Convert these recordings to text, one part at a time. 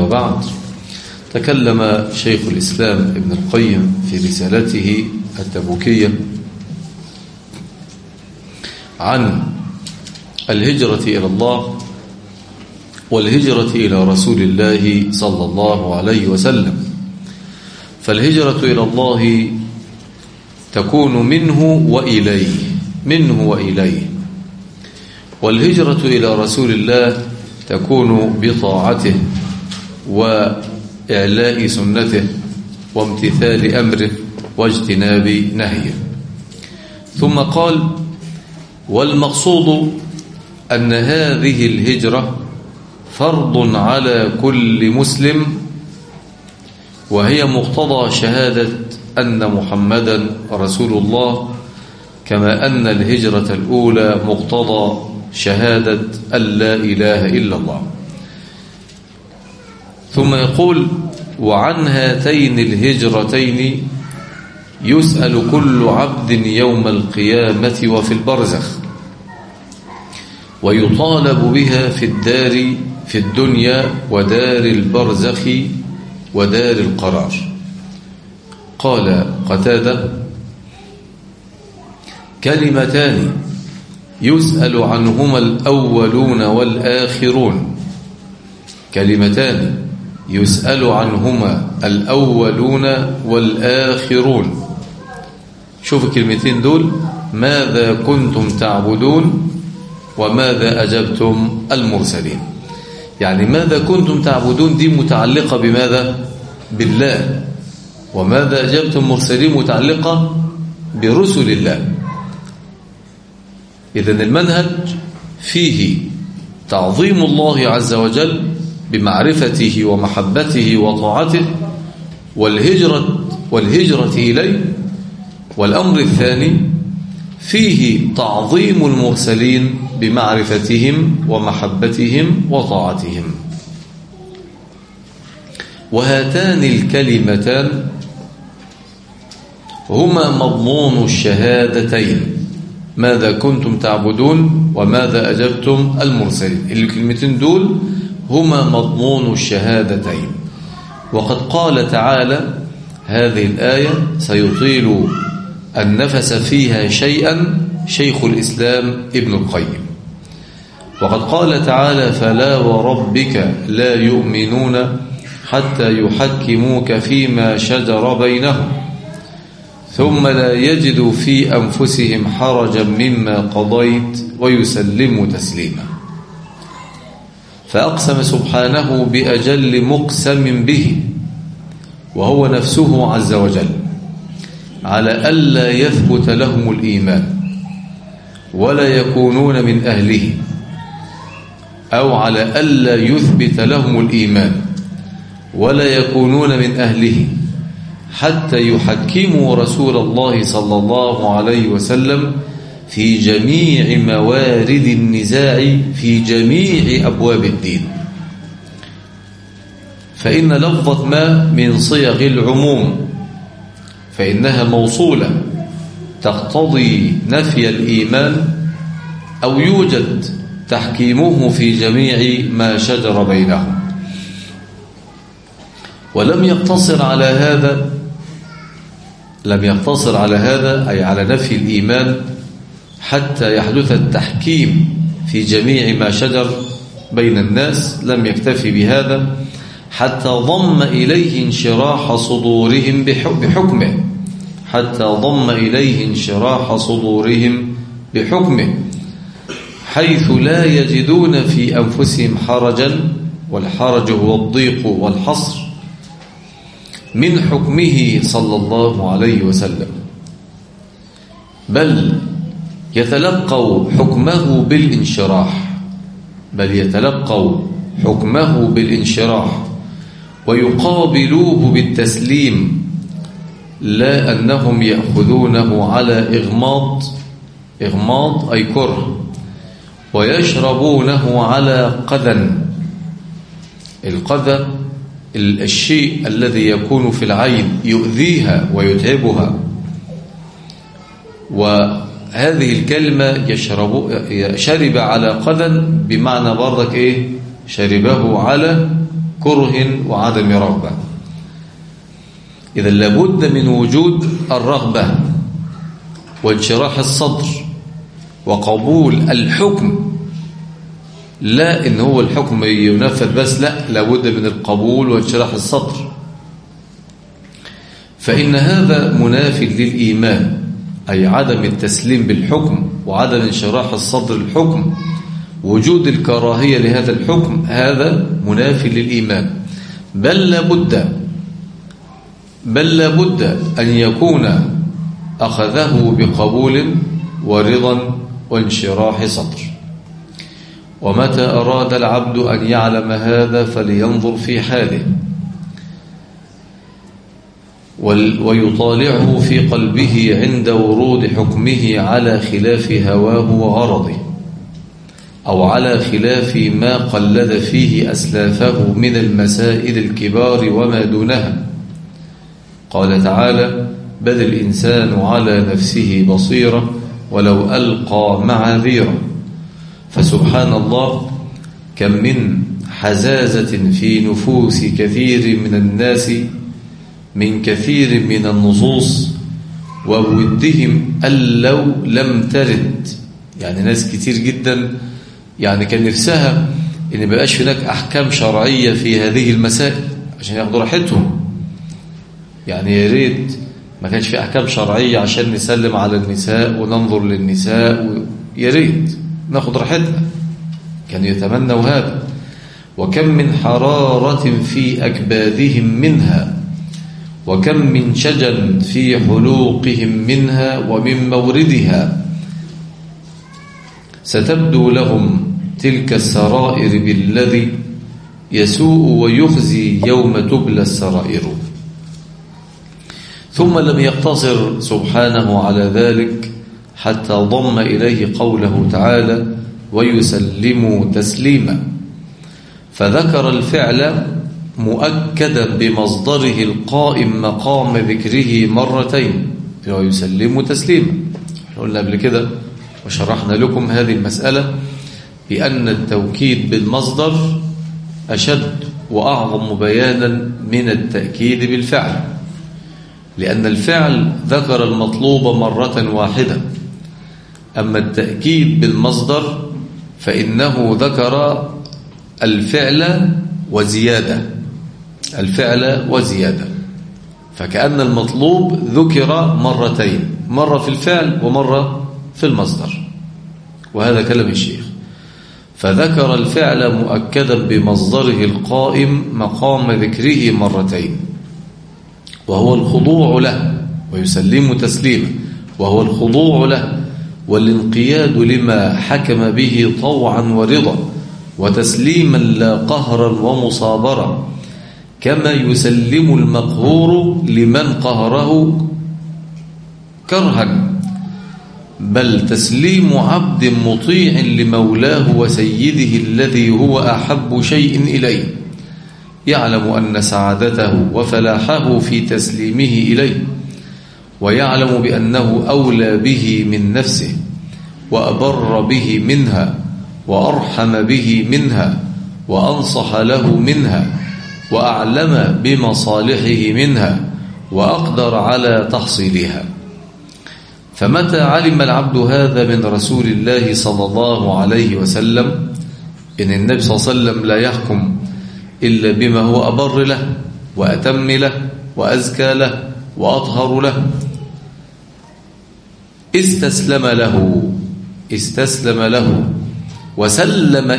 أما بعد. تكلم شيخ الإسلام ابن القيم في رسالته التبوكية عن الهجرة إلى الله والهجرة إلى رسول الله صلى الله عليه وسلم. فالهجرة إلى الله تكون منه وإليه، والهجرة إلى رسول الله تكون بطاعته وإعلاء سنته وامتثال أمره واجتناب نهيه. ثم قال: والمقصود أن هذه الهجرة فرض على كل مسلم، وهي مقتضى شهادة أن محمدا رسول الله، كما أن الهجرة الأولى مقتضى شهادة أن لا إله إلا الله. ثم يقول: وعن هاتين الهجرتين يسأل كل عبد يوم القيامة وفي البرزخ، ويطالب بها في الدنيا ودار البرزخ ودار القرار. قال قتادة: كلمتان يسأل عنهما الأولون والآخرون، كلمتان يسأل عنهما الأولون والآخرون. شوف الكلمتين دول: ماذا كنتم تعبدون وماذا أجبتم المرسلين. يعني ماذا كنتم تعبدون دي متعلقة بماذا؟ بالله. وماذا أجبتم المرسلين متعلقة برسل الله. إذن المنهج فيه تعظيم الله عز وجل بمعرفته ومحبته وطاعته والهجرة إليه. والأمر الثاني فيه تعظيم المرسلين بمعرفتهم ومحبتهم وطاعتهم. وهاتان الكلمتان هما مضمون الشهادتين: ماذا كنتم تعبدون وماذا أجبتم المرسلين. الكلمتين دول هما مضمون الشهادتين. وقد قال تعالى: هذه الآية سيطيل النفس فيها شيئا شيخ الإسلام ابن القيم. وقد قال تعالى: فلا وربك لا يؤمنون حتى يحكموك فيما شجر بينهم ثم لا يجدوا في أنفسهم حرجا مما قضيت ويسلموا تسليما. فأقسم سبحانه بأجل مقسم به، وهو نفسه عز وجل، على ألا يثبت لهم الإيمان ولا يكونون من أهله، أو على ألا يثبت لهم الإيمان ولا يكونون من أهله حتى يحكموا رسول الله صلى الله عليه وسلم في جميع موارد النزاع في جميع أبواب الدين. فإن لفظة ما من صيغ العموم، فإنها موصولة تقتضي نفي الإيمان أو يوجد تحكيمه في جميع ما شجر بينهم. ولم يقتصر على هذا أي على نفي الإيمان حتى يحدث التحكيم في جميع ما شجر بين الناس. لم يكتفي بهذا حتى ضم إليه انشراح صدورهم بحكمه، حيث لا يجدون في أنفسهم حرجا، والحرج هو الضيق والحصر، من حكمه صلى الله عليه وسلم، بل يتلقوا حكمه بالانشراح ويقابلوه بالتسليم، لا أنهم يأخذونه على إغماض أي كره، ويشربونه على قذى. القذى الشيء الذي يكون في العين يؤذيها ويتعبها. وهذه الكلمة شرب على قذى بمعنى برضك شربه على كره وعدم رغبة. إذا لابد من وجود الرغبة وانشراح الصدر وقبول الحكم، لا إن هو الحكم ينفذ بس، لا، لابد من القبول وانشراح الصدر. فإن هذا منافي للإيمان، أي عدم التسليم بالحكم وعدم انشراح الصدر الحكم، وجود الكراهية لهذا الحكم، هذا منافي للإيمان. بل لابد أن يكون أخذه بقبول ورضا وانشراح صدر. ومتى أراد العبد أن يعلم هذا فلينظر في حاله ويطالعه في قلبه عند ورود حكمه على خلاف هواه وغرضه، أو على خلاف ما قلد فيه أسلافه من المسائل الكبار وما دونها. قال تعالى: بل الإنسان على نفسه بصيرة ولو ألقى معاذيره. فسبحان الله، كم من حزازة في نفوس كثير من الناس من كثير من النصوص، وودهم أن لو لم ترد. يعني ناس كتير جدا يعني كان نفسها إن مبقاش هناك أحكام شرعية في هذه المسائل عشان ياخدوا راحتهم. يعني يا ريت ما كانش في أحكام شرعية عشان نسلم على النساء وننظر للنساء، يا ريت ناخد راحتنا. كانوا يتمنوا هذا. وكم من حرارة في أكبادهم منها، وكم من شجن في حلوقهم منها ومن موردها، ستبدو لهم تلك السرائر بالذي يسوء ويخزي يوم تبلى السرائر. ثم لم يقتصر سبحانه على ذلك حتى ضم إليه قوله تعالى: ويسلموا تسليما، فذكر الفعل مؤكدا بمصدره القائم مقام ذكره مرتين، ويسلموا تسليما. قلنا قبل كده وشرحنا لكم هذه المسألة بأن التوكيد بالمصدر أشد وأعظم بيانا من التأكيد بالفعل، لأن الفعل ذكر المطلوب مرة واحدة، أما التأكيد بالمصدر فإنه ذكر الفعل وزيادة، فكأن المطلوب ذكر مرتين، مرة في الفعل ومرة في المصدر. وهذا كلام الشيخ. فذكر الفعل مؤكدا بمصدره القائم مقام ذكره مرتين، وهو الخضوع له، ويسلم تسليما، وهو الخضوع له والانقياد لما حكم به طوعا ورضا وتسليما لا قهرا ومصابرا، كما يسلم المقهور لمن قهره كرها، بل تسليم عبد مطيع لمولاه وسيده الذي هو أحب شيء إليه، يعلم أن سعادته وفلاحه في تسليمه إليه، ويعلم بأنه أولى به من نفسه وأبر به منها وأرحم به منها وأنصح له منها وأعلم بمصالحه منها وأقدر على تحصيلها. فمتى علم العبد هذا من رسول الله صلى الله عليه وسلم، إن النبي صلى الله عليه وسلم لا يحكم إلا بما هو أبر له وأتم له وأزكى له وأطهر له، استسلم له وسلم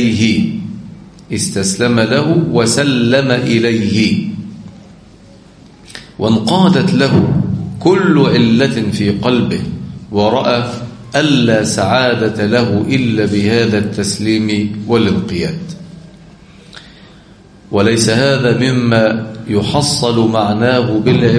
إليه، وانقادت له كل علة في قلبه، ورأى ألا سعادة له إلا بهذا التسليم والانقياد. وليس هذا مما يحصل معناه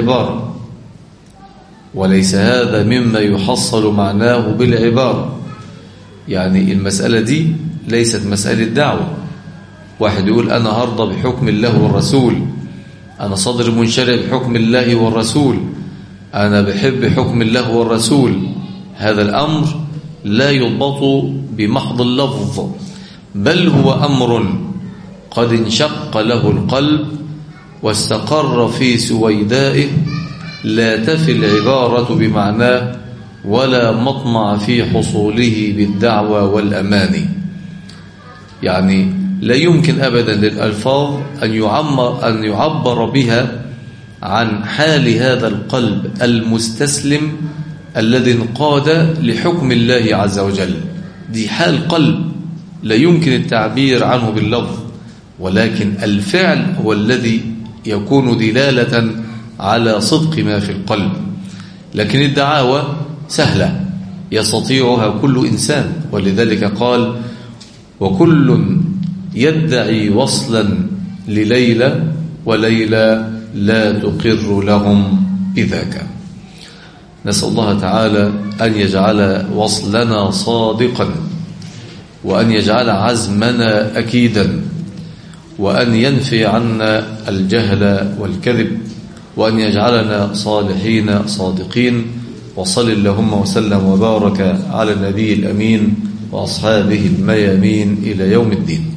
بالعبارة، يعني المسألة دي ليست مسألة دعوة. واحد يقول أنا هرضى بحكم الله والرسول، أنا صدر منشرع بحكم الله والرسول، أنا بحب حكم الله والرسول. هذا الأمر لا يضبط بمحض اللفظ، بل هو أمر قد انشق له القلب واستقر في سويدائه، لا تفي العبارة بمعناه ولا مطمع في حصوله بالدعوة والأماني. يعني لا يمكن أبدا للألفاظ أن يعبر بها عن حال هذا القلب المستسلم الذي انقاد لحكم الله عز وجل. دي حال قلب لا يمكن التعبير عنه باللفظ، ولكن الفعل هو الذي يكون دلالة على صدق ما في القلب. لكن الدعاوى سهلة يستطيعها كل إنسان، ولذلك قال: وكل يدعي وصلا لليلى وليلى لا تقر لهم بذاك. نسأل الله تعالى أن يجعل وصلنا صادقا، وأن يجعل عزمنا أكيدا، وأن ينفي عنا الجهل والكذب، وأن يجعلنا صالحين صادقين. وصل اللهم وسلم وبارك على النبي الأمين وأصحابه الميامين إلى يوم الدين.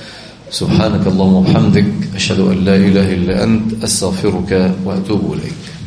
سبحانك اللهم وبحمدك، أشهد أن لا إله إلا أنت، أستغفرك وأتوب إليك.